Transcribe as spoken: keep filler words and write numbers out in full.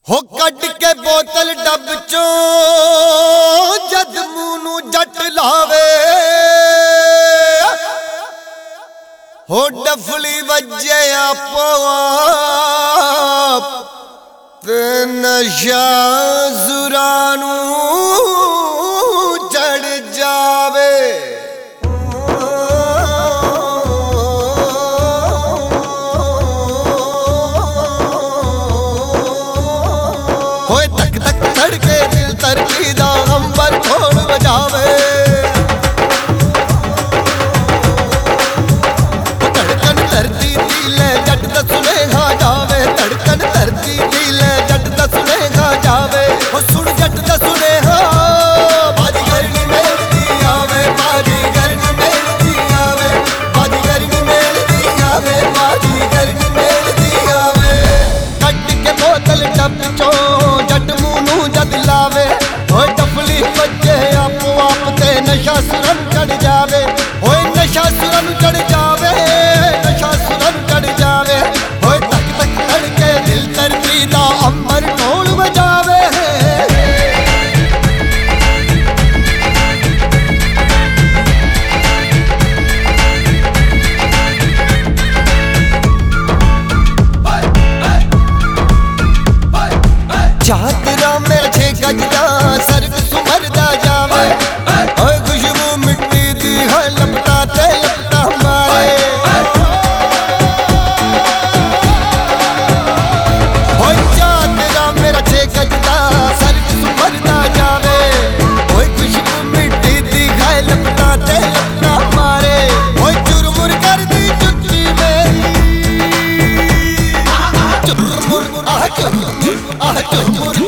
हो कट के बोतल डब चो जद मुंह नू जट लावे हो डफली वजे आपो आप ते नशा जुरानू चढ़ जावे। तरकीदा अंबर ढोल बजावे धड़कन धरती दिले जट दा सुनेहा जावे धड़कन धरती दिले जट दा सुनेहा जावे ओ सुन जट दा सुनेहा बाजी गरनी मेलदी आवे बाजी गरनी मेलदी आवे बाजी गरनी मेलदी आवे बाजी गरनी मेलदी आवे। कट के बोतल डब चो जट मुंह नू जद लावे बच्चे आपो आप ते नशा सुरन चढ़ जावे होए नशा सुरन चढ़ जावे नशा सुरन चढ़ जावे होए तक तक धड़के दिल तरती दा अंबर ढोल बजावे। चादरा मेरा छे गज दा सरग सुमरदा जावे ओए खुशबू मिट्टी दी है लपटा ते लपटा मारे ओए चादरा मेरा छे गज दा सरग सुमरदा जावे ओए खुशबू मिट्टी दी है लपटा ते लपटा मारे ओए चुरमुर कर दी चुट्टी मेरी चुरमुर आह चुरमुर आह चुरमुर